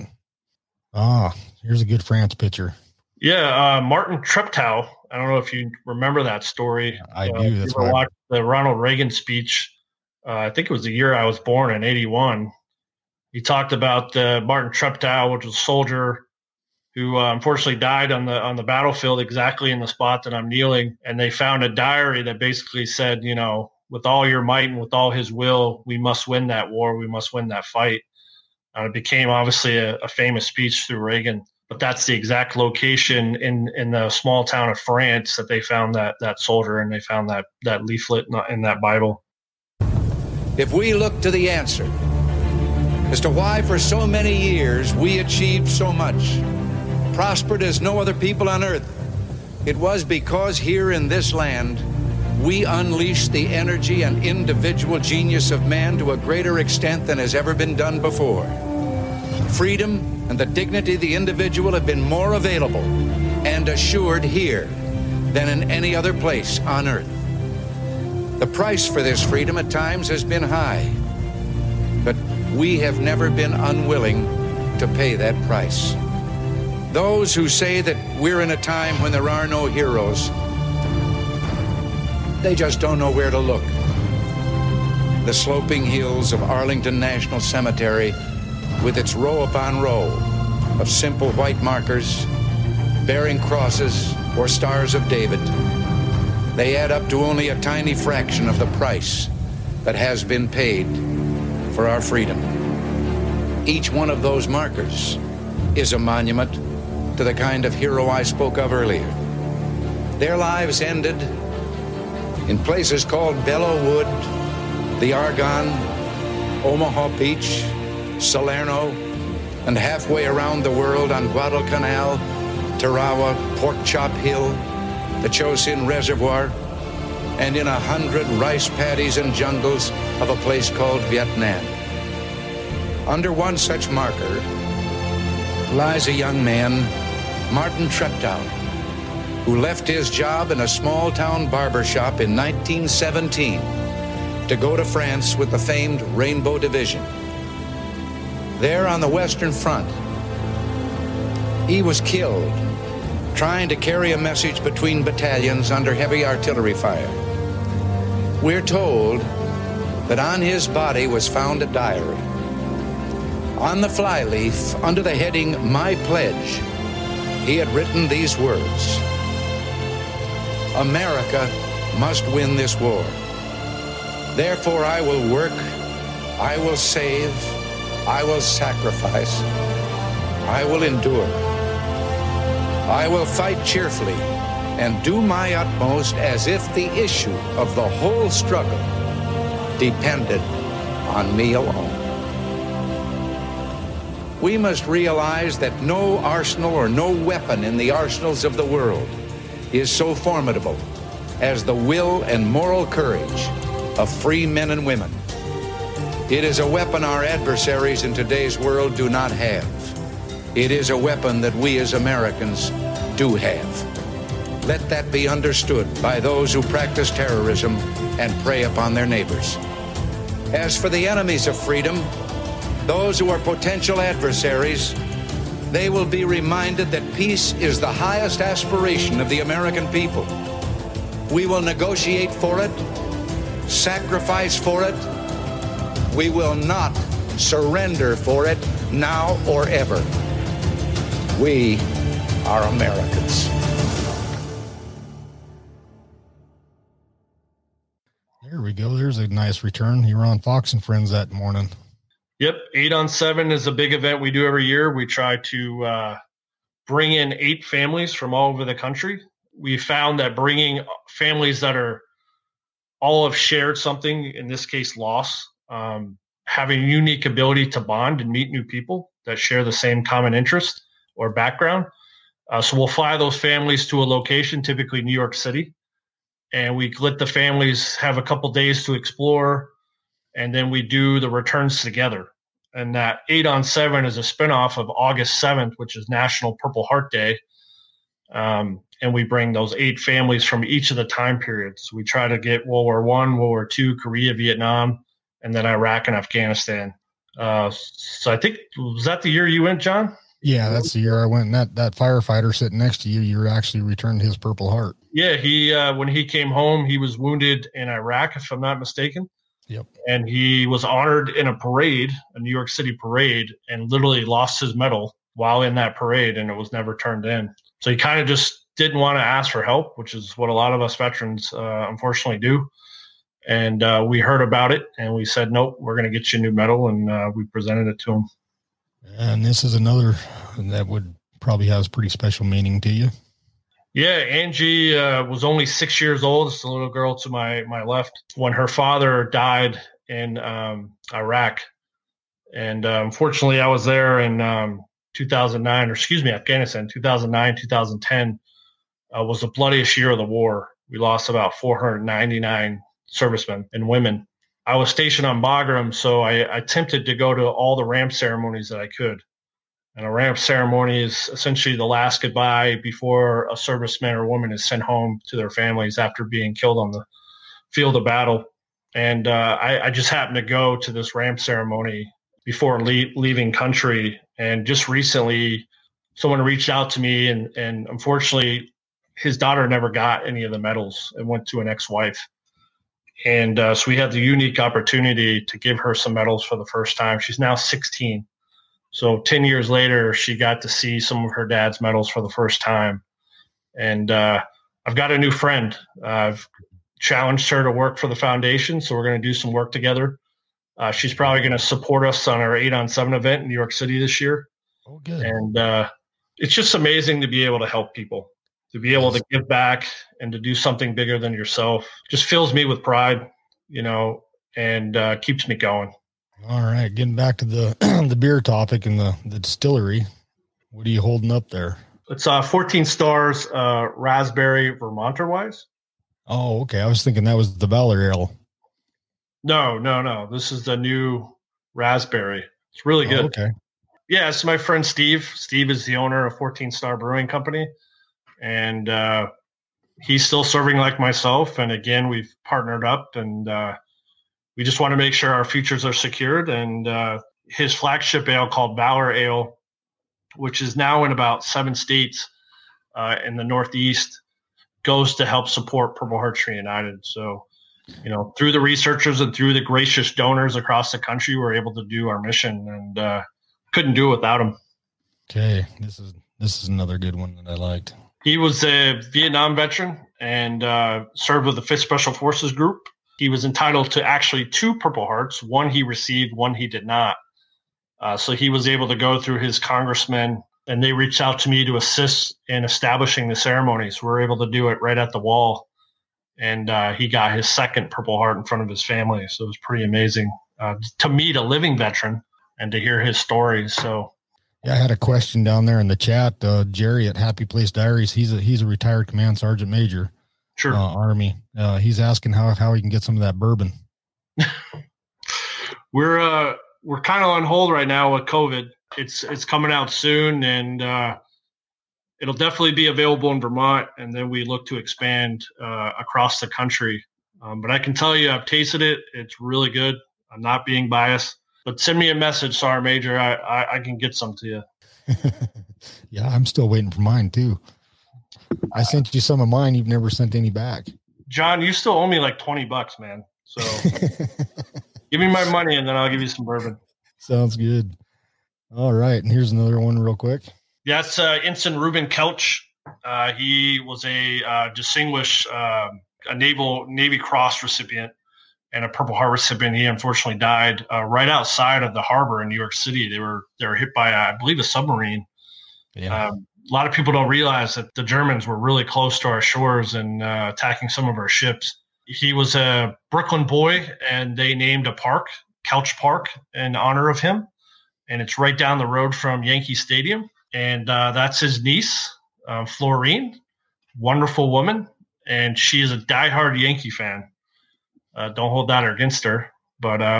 Ah, here's a good France picture. Yeah, uh, Martin Treptow. I don't know if you remember that story. I uh, do. That's why. why. Watched the Ronald Reagan speech. Uh, I think it was the year I was born in eighty-one. He talked about uh, Martin Treptow, which was a soldier who uh, unfortunately died on the on the battlefield exactly in the spot that I'm kneeling. And they found a diary that basically said, you know, with all your might and with all his will, we must win that war. We must win that fight. Uh, it became obviously a, a famous speech through Reagan. But that's the exact location in, in the small town of France that they found that that soldier, and they found that, that leaflet in that Bible. If we look to the answer as to why for so many years we achieved so much, prospered as no other people on earth, it was because here in this land we unleashed the energy and individual genius of man to a greater extent than has ever been done before. Freedom and the dignity of the individual have been more available and assured here than in any other place on earth. The price for this freedom at times has been high, but we have never been unwilling to pay that price. Those who say that we're in a time when there are no heroes, they just don't know where to look. The sloping hills of Arlington National Cemetery, with its row upon row of simple white markers bearing crosses or stars of David, they add up to only a tiny fraction of the price that has been paid for our freedom. Each one of those markers is a monument to the kind of hero I spoke of earlier. Their lives ended in places called Belleau Wood, the Argonne, Omaha Beach, Salerno, and halfway around the world on Guadalcanal, Tarawa, Pork Chop Hill, the Chosin Reservoir, and in a hundred rice paddies and jungles of a place called Vietnam. Under one such marker lies a young man, Martin Treptow, who left his job in a small-town barber shop in nineteen seventeen to go to France with the famed Rainbow Division. There on the Western Front, he was killed trying to carry a message between battalions under heavy artillery fire. We're told that on his body was found a diary. On the flyleaf, under the heading My Pledge, he had written these words: America must win this war. Therefore, I will work, I will save, I will sacrifice, I will endure. I will fight cheerfully and do my utmost as if the issue of the whole struggle depended on me alone. We must realize that no arsenal or no weapon in the arsenals of the world is so formidable as the will and moral courage of free men and women. It is a weapon our adversaries in today's world do not have. It is a weapon that we as Americans do have. Let that be understood by those who practice terrorism and prey upon their neighbors. As for the enemies of freedom, those who are potential adversaries, they will be reminded that peace is the highest aspiration of the American people. We will negotiate for it, sacrifice for it. We will not surrender for it now or ever. We are Americans. There we go. There's a nice return. You were on Fox and Friends that morning. Yep. Eight on seven is a big event we do every year. We try to uh, bring in eight families from all over the country. We found that bringing families that are all have shared something, in this case, loss, um, having a unique ability to bond and meet new people that share the same common interest or background. Uh, so we'll fly those families to a location, typically New York City, and we let the families have a couple days to explore, and then we do the returns together. And that eight on seven is a spinoff of August seventh, which is National Purple Heart Day. Um, and we bring those eight families from each of the time periods. We try to get World War One, World War Two, Korea, Vietnam, and then Iraq and Afghanistan. Uh, so I think, was that the year you went, John? Yeah, that's the year I went. And that, that firefighter sitting next to you, you actually returned his Purple Heart. Yeah, he uh, when he came home, he was wounded in Iraq, if I'm not mistaken. Yep. And he was honored in a parade, a New York City parade, and literally lost his medal while in that parade, and it was never turned in. So he kind of just didn't want to ask for help, which is what a lot of us veterans uh, unfortunately do. And uh, we heard about it, and we said, nope, we're going to get you a new medal, and uh, we presented it to him. And this is another that would probably has pretty special meaning to you. Yeah, Angie uh, was only six years old. It's the little girl to my my left when her father died in um, Iraq, and uh, unfortunately, I was there in um, two thousand nine, or excuse me, Afghanistan. two thousand nine, two thousand ten uh, was the bloodiest year of the war. We lost about four hundred ninety-nine servicemen and women. I was stationed on Bagram, so I, I attempted to go to all the ramp ceremonies that I could. And a ramp ceremony is essentially the last goodbye before a serviceman or woman is sent home to their families after being killed on the field of battle. And uh, I, I just happened to go to this ramp ceremony before le- leaving country. And just recently, someone reached out to me, and, and unfortunately, his daughter never got any of the medals. It went to an ex-wife. And uh, so we had the unique opportunity to give her some medals for the first time. She's now sixteen. So ten years later, she got to see some of her dad's medals for the first time. And uh, I've got a new friend. Uh, I've challenged her to work for the foundation, so we're going to do some work together. Uh, she's probably going to support us on our eight on seven event in New York City this year. Oh, good. And uh, it's just amazing to be able to help people, to be able to give back and to do something bigger than yourself. Just fills me with pride, you know, and uh, keeps me going. All right, getting back to the the beer topic and the, the distillery. What are you holding up there? It's uh, fourteen stars, uh, raspberry Vermonter Wise. Oh, okay. I was thinking that was the Valor Ale. No, no, no. This is the new raspberry. It's really good. Oh, okay. Yeah, it's my friend Steve. Steve is the owner of fourteen Star Brewing Company, and uh, he's still serving like myself. And again, we've partnered up, and uh, we just want to make sure our futures are secured. And uh, his flagship ale called Valor Ale, which is now in about seven states uh, in the Northeast, goes to help support Purple Hearts Reunited. So, you know, through the researchers and through the gracious donors across the country, we're able to do our mission, and uh, couldn't do it without him. Okay, this is this is another good one that I liked. He was a Vietnam veteran and uh, served with the fifth Special Forces Group. He was entitled to actually two Purple Hearts. One he received, one he did not. Uh, so he was able to go through his congressmen, and they reached out to me to assist in establishing the ceremonies. We were able to do it right at the wall. And uh, he got his second Purple Heart in front of his family. So it was pretty amazing uh, to meet a living veteran and to hear his stories. So, yeah, I had a question down there in the chat. Uh, Jerry at Happy Place Diaries, he's a he's a retired command sergeant major, sure, uh, Army. Uh, he's asking how how he can get some of that bourbon. we're uh, we're kind of on hold right now with COVID. It's it's coming out soon, and uh, it'll definitely be available in Vermont, and then we look to expand uh, across the country. Um, but I can tell you, I've tasted it. It's really good. I'm not being biased. But send me a message, Sergeant Major. I, I, I can get some to you. Yeah, I'm still waiting for mine, too. I sent you some of mine. You've never sent any back. John, you still owe me like twenty bucks, man. So give me my money, and then I'll give you some bourbon. Sounds good. All right. And here's another one real quick. That's uh, Ensign Reuben Kelch. Uh, he was a uh, distinguished uh, a Naval Navy Cross recipient and a Purple Heart recipient. He unfortunately died uh, right outside of the harbor in New York City. They were they were hit by, uh, I believe, a submarine. Yeah. Um, a lot of people don't realize that the Germans were really close to our shores and uh, attacking some of our ships. He was a Brooklyn boy, and they named a park, Kelch Park, in honor of him. And it's right down the road from Yankee Stadium. And uh, that's his niece, uh, Florine, wonderful woman. And she is a diehard Yankee fan. Uh, don't hold that against her. But um,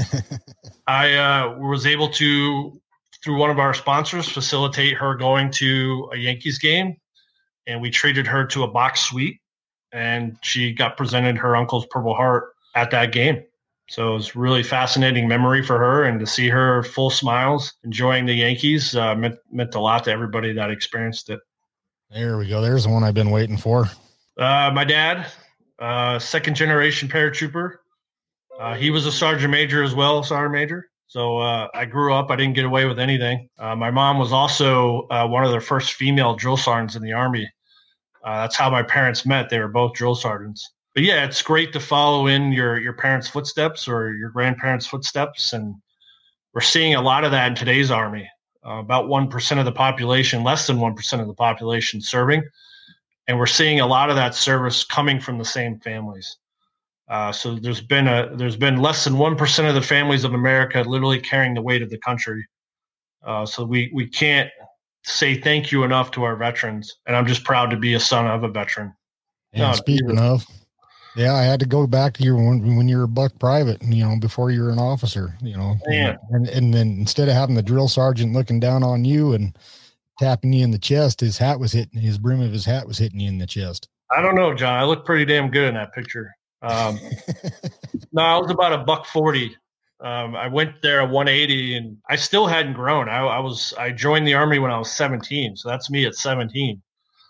I uh, was able to, through one of our sponsors, facilitate her going to a Yankees game. And we treated her to a box suite. And she got presented her uncle's Purple Heart at that game. So it was really fascinating memory for her, and to see her full smiles, enjoying the Yankees, uh, meant, meant a lot to everybody that experienced it. There we go. There's the one I've been waiting for. Uh, my dad, uh, second generation paratrooper. Uh, he was a sergeant major as well, sergeant major. So uh, I grew up. I didn't get away with anything. Uh, my mom was also uh, one of the first female drill sergeants in the Army. Uh, that's how my parents met. They were both drill sergeants. But yeah, it's great to follow in your, your parents' footsteps or your grandparents' footsteps. And we're seeing a lot of that in today's Army. Uh, about one percent of the population, less than one percent of the population serving. And we're seeing a lot of that service coming from the same families. Uh, so there's been a there's been less than one percent of the families of America literally carrying the weight of the country. Uh, so we, we can't say thank you enough to our veterans. And I'm just proud to be a son of a veteran. And no, speaking of, yeah, I had to go back to your when, when you were a buck private, you know, before you were an officer, you know, yeah. and, and then instead of having the drill sergeant looking down on you and tapping you in the chest, his hat was hitting, his brim of his hat was hitting you in the chest. I don't know, John. I look pretty damn good in that picture. Um, no, I was about a buck forty. Um, I went there at one eighty, and I still hadn't grown. I, I was I joined the Army when I was seventeen, so that's me at seventeen.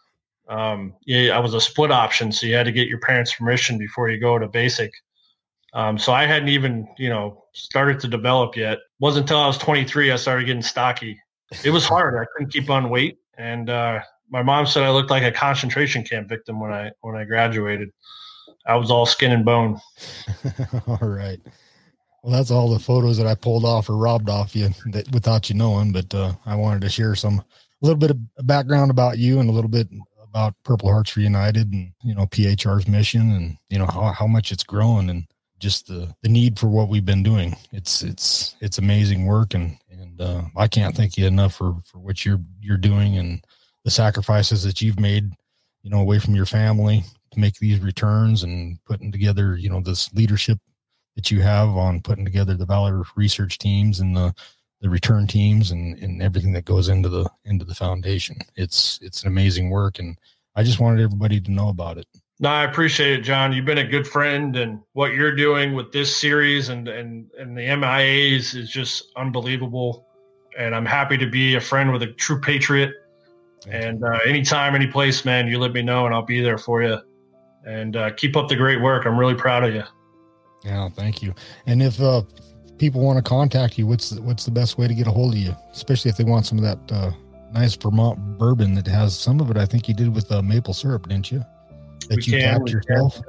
Um, yeah, I was a split option, so you had to get your parents' permission before you go to basic. Um, so I hadn't even, you know, started to develop yet. It wasn't until I was twenty-three I started getting stocky. It was hard. I couldn't keep on weight, and uh, my mom said I looked like a concentration camp victim when I when I graduated. I was all skin and bone. All right. Well, that's all the photos that I pulled off or robbed off you that without you knowing, but uh, I wanted to share some a little bit of background about you and a little bit about Purple Hearts for United and, you know, P H R's mission and, you know, how, how much it's grown and just the, the need for what we've been doing. It's, it's, it's amazing work. And, and uh, I can't thank you enough for, for what you're, you're doing and the sacrifices that you've made, you know, away from your family to make these returns and putting together, you know, this leadership that you have on putting together the Valor research teams and the, the return teams and, and everything that goes into the, into the foundation. It's, it's an amazing work. And I just wanted everybody to know about it. No, I appreciate it, John. You've been a good friend, and what you're doing with this series and, and, and the M I As is just unbelievable. And I'm happy to be a friend with a true patriot. And uh, anytime, any place, man, you let me know and I'll be there for you. And uh, keep up the great work. I'm really proud of you. Yeah, thank you. And if uh, people want to contact you, what's the, what's the best way to get a hold of you, especially if they want some of that uh, nice Vermont bourbon that has some of it? I think you did with uh, maple syrup, didn't you? That we you can, tapped yourself. Can.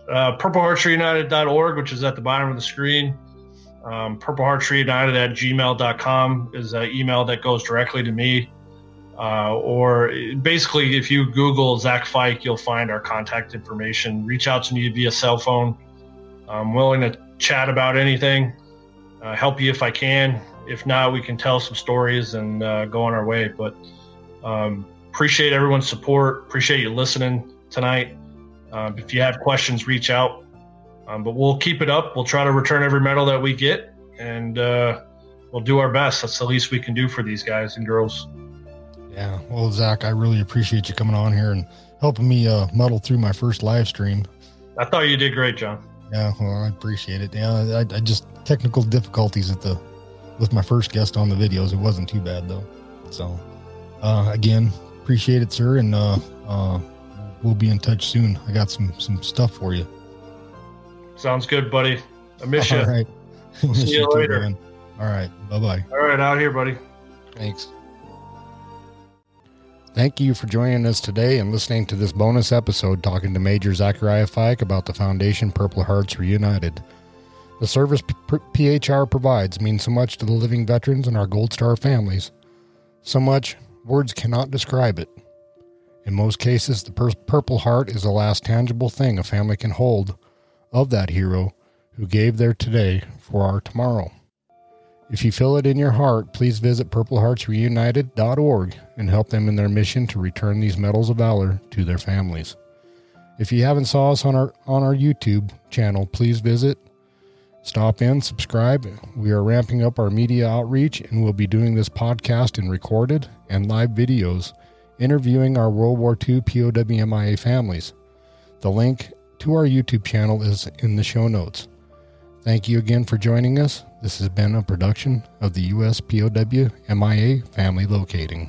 uh, purple hearts reunited dot org, which is at the bottom of the screen. Um, purple hearts reunited at gmail dot com is an email that goes directly to me. Uh, or basically, if you Google Zach Fike, you'll find our contact information. Reach out to me via cell phone. I'm willing to chat about anything, uh, help you if I can. If not, we can tell some stories and uh, go on our way. But um, appreciate everyone's support. Appreciate you listening tonight. Um, if you have questions, reach out. Um, but we'll keep it up. We'll try to return every medal that we get, and uh, we'll do our best. That's the least we can do for these guys and girls. Yeah. Well, Zach, I really appreciate you coming on here and helping me uh, muddle through my first live stream. I thought you did great, John. Yeah. Well, I appreciate it. Yeah. I, I just technical difficulties at the with my first guest on the videos. It wasn't too bad though. So, uh, again, appreciate it, sir. And, uh, uh, we'll be in touch soon. I got some, some stuff for you. Sounds good, buddy. I miss you. All right. We'll see you later. Man. All right. Bye-bye. All right. Out here, buddy. Thanks. Thank you for joining us today and listening to this bonus episode talking to Major Zachariah Fike about the Foundation Purple Hearts Reunited. The service P H R provides means so much to the living veterans and our Gold Star families. So much, words cannot describe it. In most cases, the pur- Purple Heart is the last tangible thing a family can hold of that hero who gave their today for our tomorrow. If you feel it in your heart, please visit purple hearts reunited dot org and help them in their mission to return these medals of valor to their families. If you haven't saw us on our on our YouTube channel, please visit, stop in, subscribe. We are ramping up our media outreach and we'll be doing this podcast in recorded and live videos, interviewing our World War Two P O W M I A families. The link to our YouTube channel is in the show notes. Thank you again for joining us. This has been a production of the U S P O W M I A Family Locating.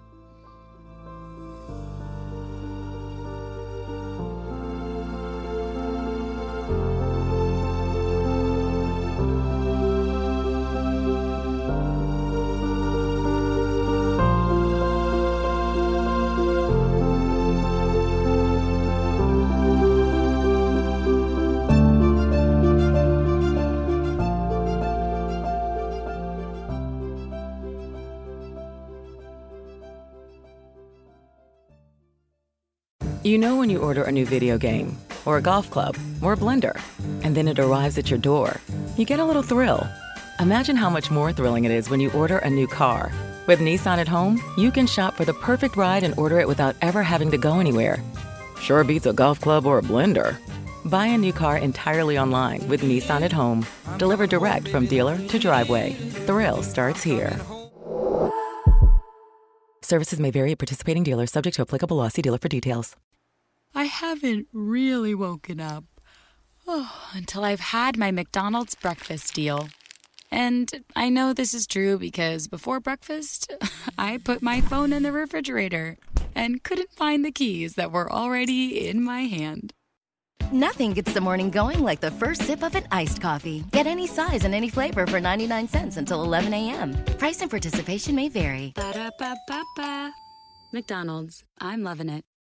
You know when you order a new video game, or a golf club, or a blender, and then it arrives at your door, you get a little thrill. Imagine how much more thrilling it is when you order a new car. With Nissan at Home, you can shop for the perfect ride and order it without ever having to go anywhere. Sure beats a golf club or a blender. Buy a new car entirely online with Nissan at Home. Delivered direct from dealer to driveway. Thrill starts here. Services may vary at participating dealers, subject to applicable law. See dealer for details. I haven't really woken up oh, until I've had my McDonald's breakfast deal. And I know this is true because before breakfast, I put my phone in the refrigerator and couldn't find the keys that were already in my hand. Nothing gets the morning going like the first sip of an iced coffee. Get any size and any flavor for ninety-nine cents until eleven a.m. Price and participation may vary. Ba-da-ba-ba-ba. McDonald's. I'm loving it.